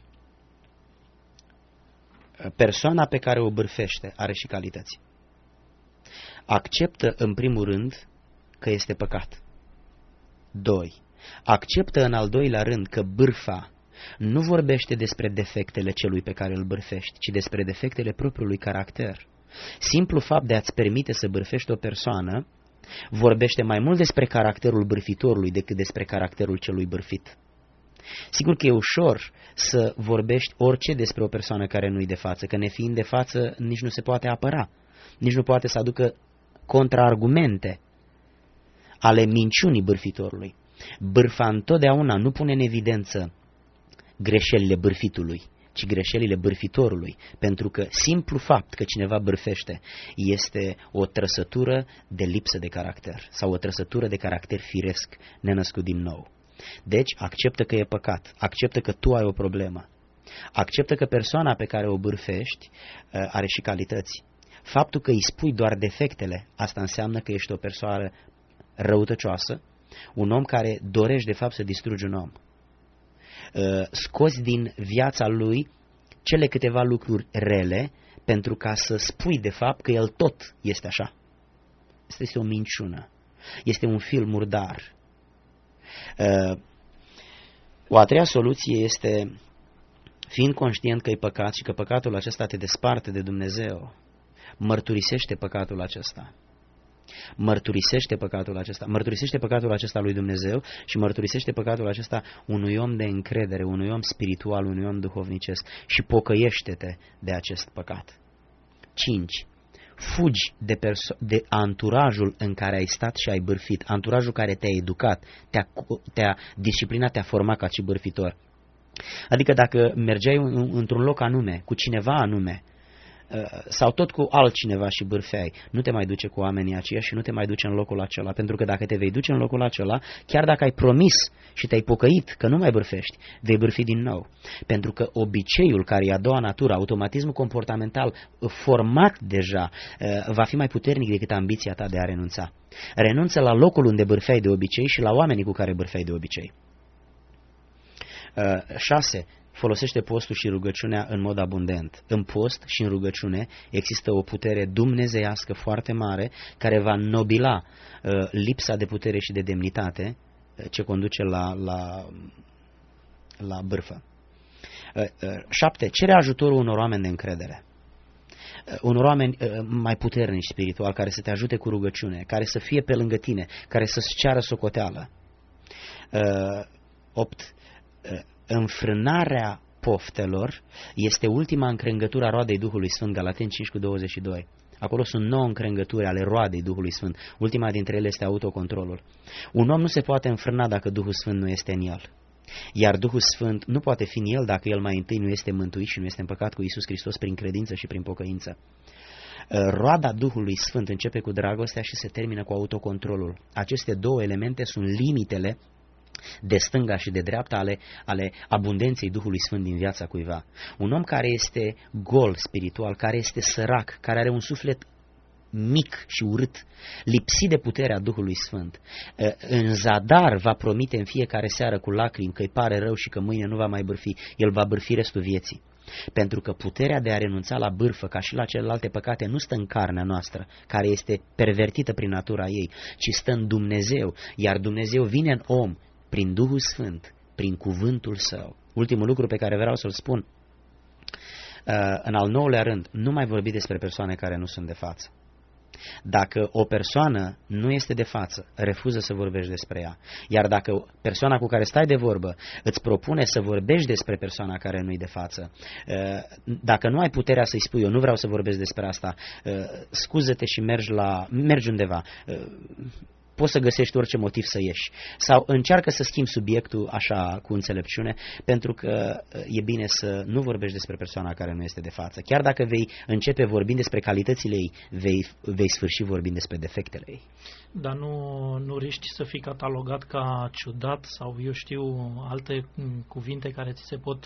persoana pe care o bârfește are și calități. Acceptă în primul rând că este păcat. 2. Acceptă în al doilea rând că bârfa nu vorbește despre defectele celui pe care îl bârfești, ci despre defectele propriului caracter. Simplu fapt de a-ți permite să bârfești o persoană vorbește mai mult despre caracterul bârfitorului decât despre caracterul celui bârfit. Sigur că e ușor să vorbești orice despre o persoană care nu-i de față, că nefiind de față nici nu se poate apăra, nici nu poate să aducă contraargumente ale minciunii bârfitorului. Bârfa întotdeauna nu pune în evidență greșelile bârfitului, ci greșelile bârfitorului, pentru că simplu fapt că cineva bârfește este o trăsătură de lipsă de caracter sau o trăsătură de caracter firesc, nenăscut din nou. Deci acceptă că e păcat, acceptă că tu ai o problemă, acceptă că persoana pe care o bârfești are și calități. faptul că îi spui doar defectele, asta înseamnă că ești o persoană răutăcioasă, un om care dorește de fapt să distrugi un om. Scoți din viața lui cele câteva lucruri rele pentru ca să spui de fapt că el tot este așa. Asta este o minciună. Este un fir murdar. O a treia soluție este, fiind conștient că e păcat și că păcatul acesta te desparte de Dumnezeu, mărturisește păcatul acesta. Mărturisește păcatul acesta lui Dumnezeu și mărturisește păcatul acesta unui om de încredere, unui om spiritual, unui om duhovnicesc și pocăiește-te de acest păcat. 5. Fugi de anturajul în care ai stat și ai bârfit, anturajul care te-a educat, te-a disciplinat, te-a format ca și bârfitor. Adică dacă mergeai într-un loc anume, cu cineva anume, sau tot cu altcineva și bârfeai, nu te mai duce cu oamenii aceia și nu te mai duce în locul acela, pentru că dacă te vei duce în locul acela, chiar dacă ai promis și te-ai pocăit că nu mai bârfești, vei bârfi din nou. Pentru că obiceiul, care e a doua natură, automatismul comportamental format deja, va fi mai puternic decât ambiția ta de a renunța. Renunță la locul unde bârfeai de obicei și la oamenii cu care bârfeai de obicei. 6. Folosește postul și rugăciunea în mod abundent. În post și în rugăciune există o putere dumnezeiască foarte mare care va nobila lipsa de putere și de demnitate ce conduce la bârfă. 7. Cere ajutorul unor oameni de încredere. Unor oameni mai puternici spiritual, care să te ajute cu rugăciune, care să fie pe lângă tine, care să-ți ceară socoteală. 8. Înfrânarea poftelor este ultima încrengătură a roadei Duhului Sfânt, Galateni 5:22. Acolo sunt 9 încrengături ale roadei Duhului Sfânt. Ultima dintre ele este autocontrolul. Un om nu se poate înfrâna dacă Duhul Sfânt nu este în el. Iar Duhul Sfânt nu poate fi în el dacă el mai întâi nu este mântuit și nu este împăcat cu Iisus Hristos prin credință și prin pocăință. Roada Duhului Sfânt începe cu dragostea și se termină cu autocontrolul. Aceste două elemente sunt limitele de stânga și de dreapta ale abundenței Duhului Sfânt din viața cuiva. Un om care este gol spiritual, care este sărac, care are un suflet mic și urât, lipsit de puterea Duhului Sfânt, în zadar va promite în fiecare seară cu lacrimi că îi pare rău și că mâine nu va mai bârfi. El va bârfi restul vieții. Pentru că puterea de a renunța la bârfă, ca și la celelalte păcate, nu stă în carnea noastră, care este pervertită prin natura ei, ci stă în Dumnezeu, iar Dumnezeu vine în om prin Duhul Sfânt, prin cuvântul Său. Ultimul lucru pe care vreau să-l spun, în al 9-lea rând, nu mai vorbi despre persoane care nu sunt de față. Dacă o persoană nu este de față, refuză să vorbești despre ea. Iar dacă persoana cu care stai de vorbă îți propune să vorbești despre persoana care nu e de față, dacă nu ai puterea să-i spui, eu nu vreau să vorbesc despre asta, scuză-te și mergi undeva. Poți să găsești orice motiv să ieși. Sau încearcă să schimbi subiectul așa cu înțelepciune, pentru că e bine să nu vorbești despre persoana care nu este de față. Chiar dacă vei începe vorbind despre calitățile ei, vei sfârși vorbind despre defectele ei. Dar nu riști să fii catalogat ca ciudat sau, eu știu, alte cuvinte care ți se pot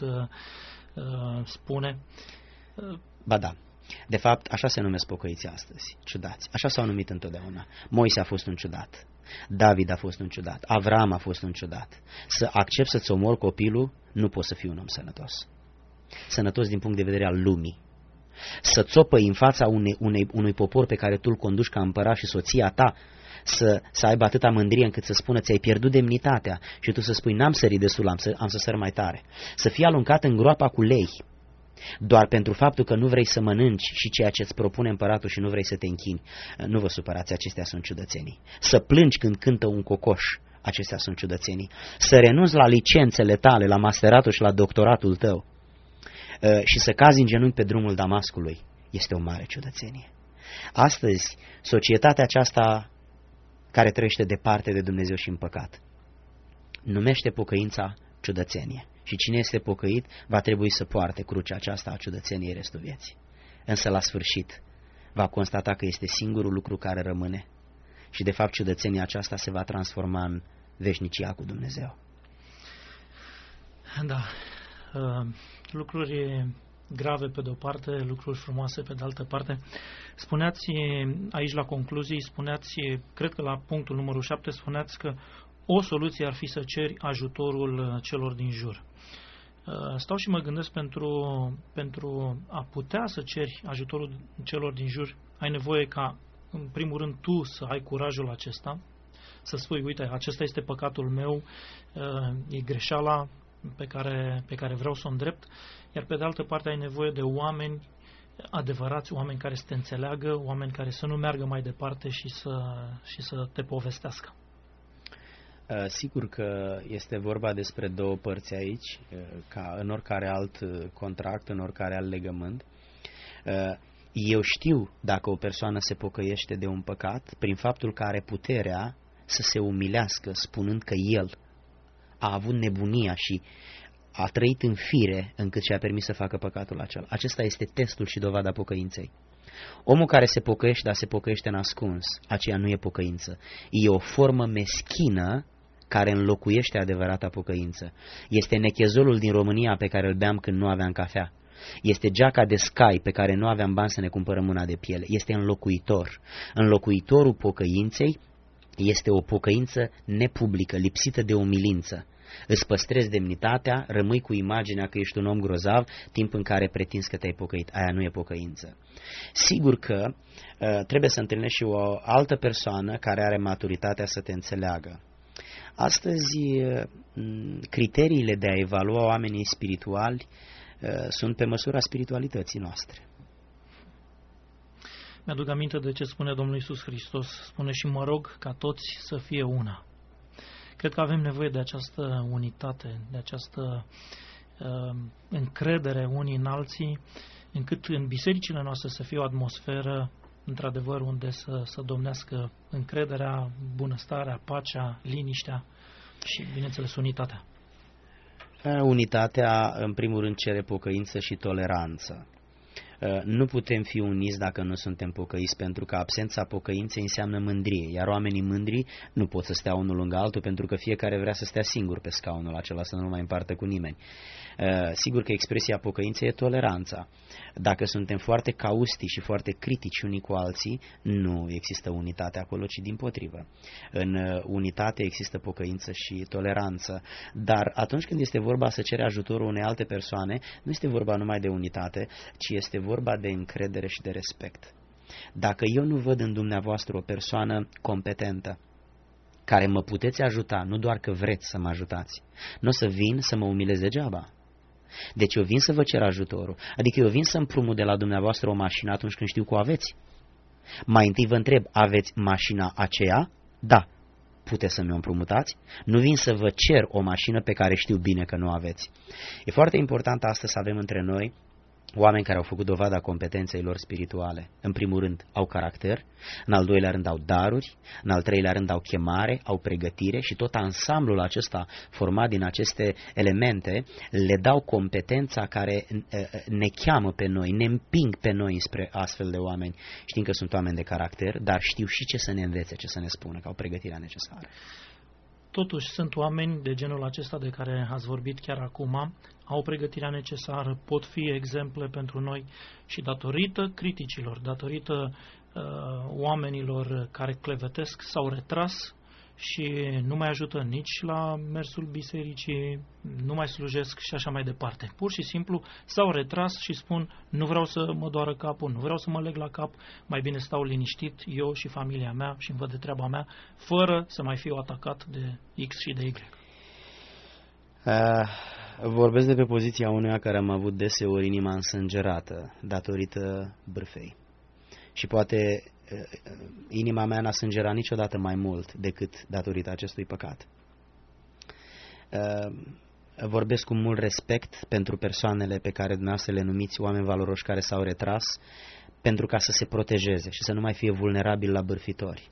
spune? Ba da. De fapt, așa se numesc pocăiții astăzi, ciudați. Așa s-au numit întotdeauna. Moise a fost un ciudat, David a fost un ciudat, Avram a fost un ciudat. Să accepti să-ți omori copilul, nu poți să fii un om sănătos. Sănătos din punct de vedere al lumii. Să țopăi în fața unui popor pe care tu îl conduci ca împărat și soția ta, să aibă atâta mândrie încât să spună ți-ai pierdut demnitatea și tu să spui n-am sărit destul, am să săr mai tare. Să fii aluncat în groapa cu lei, doar pentru faptul că nu vrei să mănânci și ceea ce îți propune împăratul și nu vrei să te închini. Nu vă supărați, acestea sunt ciudățenii. Să plângi când cântă un cocoș, acestea sunt ciudățenii. Să renunți la licențele tale, la masteratul și la doctoratul tău și să cazi în genunchi pe drumul Damascului, este o mare ciudățenie. Astăzi, societatea aceasta care trăiește departe de Dumnezeu și în păcat numește pocăința ciudățenie. Și cine este pocăit va trebui să poarte crucea aceasta a ciudățeniei restul vieții. Însă la sfârșit va constata că este singurul lucru care rămâne și de fapt ciudățenia aceasta se va transforma în veșnicia cu Dumnezeu. Da, lucruri grave pe de o parte, lucruri frumoase pe de altă parte. Spuneați aici la concluzii, cred că la punctul numărul 7, spuneați că o soluție ar fi să ceri ajutorul celor din jur. Stau și mă gândesc pentru a putea să ceri ajutorul celor din jur, ai nevoie ca, în primul rând, tu să ai curajul acesta, să spui, uite, acesta este păcatul meu, e greșeala pe care vreau să o îndrept, iar pe de altă parte ai nevoie de oameni adevărați, oameni care să te înțeleagă, oameni care să nu meargă mai departe și să te povestească. Sigur că este vorba despre două părți aici, ca în oricare alt contract, în oricare alt legământ. Eu știu dacă o persoană se pocăiește de un păcat prin faptul că are puterea să se umilească, spunând că el a avut nebunia și a trăit în fire încât și-a permis să facă păcatul acela. Acesta este testul și dovada pocăinței. Omul care se pocăiește, dar se pocăiește în ascuns, aceea nu e pocăință. E o formă meschină care înlocuiește adevărata pocăință. Este nechezolul din România pe care îl beam când nu aveam cafea. Este geaca de scai pe care nu aveam bani să ne cumpărăm una de piele. Este înlocuitor. Înlocuitorul pocăinței este o pocăință nepublică, lipsită de umilință. Îți păstrezi demnitatea, rămâi cu imaginea că ești un om grozav, timp în care pretinzi că te-ai pocăit. Aia nu e pocăință. Sigur că trebuie să întâlnești și o altă persoană care are maturitatea să te înțeleagă. Astăzi, criteriile de a evalua oamenii spirituali sunt pe măsura spiritualității noastre. Mi-aduc aminte de ce spune Domnul Iisus Hristos. Spune și mă rog ca toți să fie una. Cred că avem nevoie de această unitate, de această încredere unii în alții, încât în bisericile noastre să fie o atmosferă, într-adevăr, unde să domnească încrederea, bunăstarea, pacea, liniștea și, bineînțeles, unitatea. Unitatea, în primul rând, cere pocăință și toleranță. Nu putem fi uniți dacă nu suntem pocăiți, pentru că absența pocăinței înseamnă mândrie, iar oamenii mândri nu pot să stea unul lângă altul, pentru că fiecare vrea să stea singur pe scaunul acela, să nu mai împartă cu nimeni. Sigur că expresia pocăinței e toleranța. Dacă suntem foarte caustici și foarte critici unii cu alții, nu există unitate acolo, ci dimpotrivă. În unitate există pocăință și toleranță, dar atunci când este vorba să cere ajutorul unei alte persoane, nu este vorba numai de unitate, ci este vorba de încredere și de respect. Dacă eu nu văd în dumneavoastră o persoană competentă, care mă puteți ajuta, nu doar că vreți să mă ajutați, nu o să vin să mă umilez degeaba. Deci eu vin să vă cer ajutorul, adică eu vin să împrumut de la dumneavoastră o mașină atunci când știu că o aveți. Mai întâi vă întreb, aveți mașina aceea? Da. Puteți să mi-o împrumutați? Nu vin să vă cer o mașină pe care știu bine că nu o aveți. E foarte important astăzi să avem între noi oameni care au făcut dovada competenței lor spirituale. În primul rând au caracter, în al doilea rând au daruri, în al treilea rând au chemare, au pregătire și tot ansamblul acesta format din aceste elemente le dau competența care ne cheamă pe noi, ne împing pe noi spre astfel de oameni. Știm că sunt oameni de caracter, dar știu și ce să ne învețe, ce să ne spună, că au pregătirea necesară. Totuși sunt oameni de genul acesta de care ați vorbit chiar acum, au pregătirea necesară, pot fi exemple pentru noi și datorită criticilor, datorită oamenilor care clevetesc, s-au retras și nu mai ajută nici la mersul bisericii, nu mai slujesc și așa mai departe. Pur și simplu s-au retras și spun, nu vreau să mă doară capul, nu vreau să mă leg la cap, mai bine stau liniștit eu și familia mea și îmi văd de treaba mea, fără să mai fiu atacat de X și de Y. Vorbesc de pe poziția unuia care am avut deseori inima însângerată datorită bârfei. Și poate inima mea n-a sângerat niciodată mai mult decât datorită acestui păcat. Vorbesc cu mult respect pentru persoanele pe care dumneavoastră le numiți oameni valoroși care s-au retras pentru ca să se protejeze și să nu mai fie vulnerabili la bârfitori.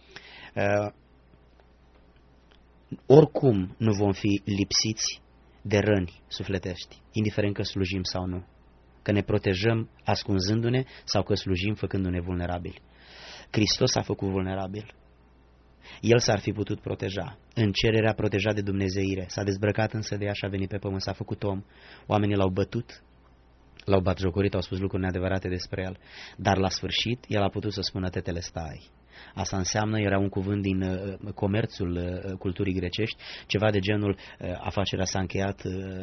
Oricum nu vom fi lipsiți de răni sufletești, indiferent că slujim sau nu, că ne protejăm ascunzându-ne sau că slujim făcându-ne vulnerabili. Hristos s-a făcut vulnerabil. El s-ar fi putut proteja. În cererea protejat de dumnezeire. S-a dezbrăcat însă de ea și a venit pe pământ, s-a făcut om. Oamenii l-au bătut, l-au batjocorit, au spus lucruri neadevărate despre el. Dar la sfârșit, el a putut să spună tetelestai. Asta înseamnă, era un cuvânt din comerțul culturii grecești, ceva de genul, afacerea s-a încheiat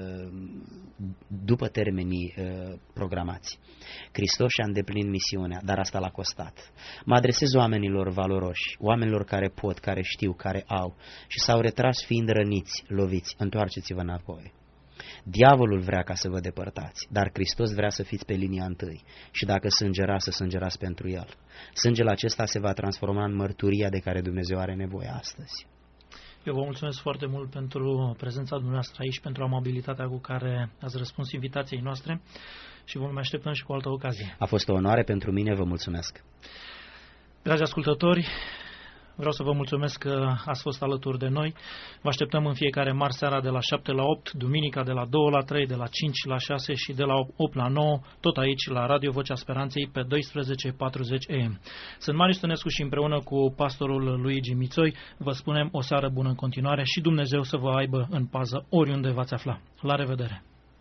după termenii programați. Hristos și-a îndeplinit misiunea, dar asta l-a costat. Mă adresez oamenilor valoroși, oamenilor care pot, care știu, care au și s-au retras fiind răniți, loviți, întoarceți-vă înapoi. Diavolul vrea ca să vă depărtați, dar Hristos vrea să fiți pe linia întâi și dacă sângerați, să sângerați pentru El. Sângele acesta se va transforma în mărturia de care Dumnezeu are nevoie astăzi. Eu vă mulțumesc foarte mult pentru prezența dumneavoastră aici, pentru amabilitatea cu care ați răspuns invitației noastre și vă mai așteptăm și cu altă ocazie. A fost o onoare pentru mine, vă mulțumesc. Dragi ascultători, vreau să vă mulțumesc că ați fost alături de noi. Vă așteptăm în fiecare marți seara de la 7 la 8, duminica de la 2 la 3, de la 5 la 6 și de la 8 la 9, tot aici la Radio Vocea Speranței pe 1240 AM. Sunt Marius Tănescu și împreună cu pastorul Luigi Mițoi vă spunem o seară bună în continuare și Dumnezeu să vă aibă în pază oriunde v-ați afla. La revedere!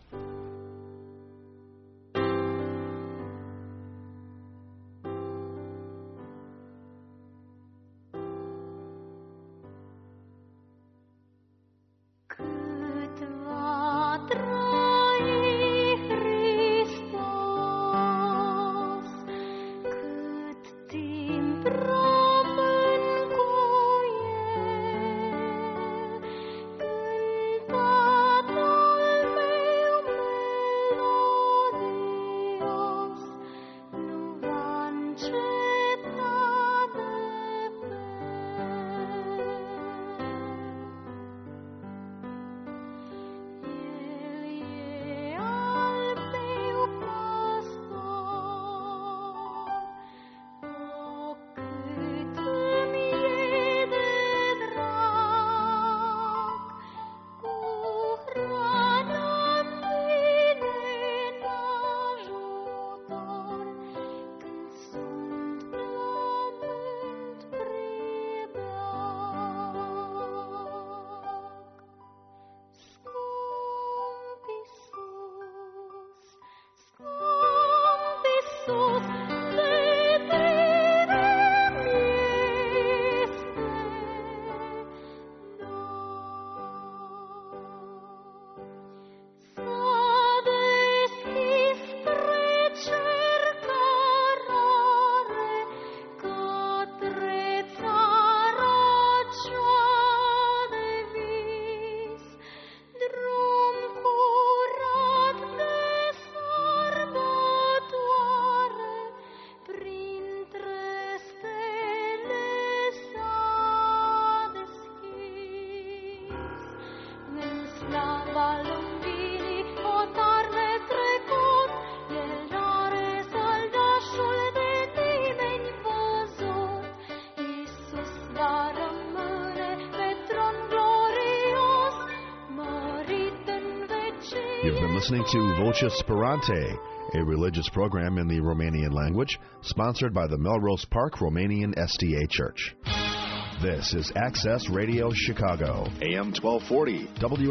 You've been listening to Vocea Sperante, a religious program in the Romanian language, sponsored by the Melrose Park Romanian SDA Church. This is Access Radio Chicago, AM 1240,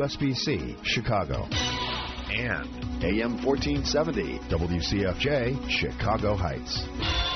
WSBC, Chicago, and AM 1470, WCFJ, Chicago Heights.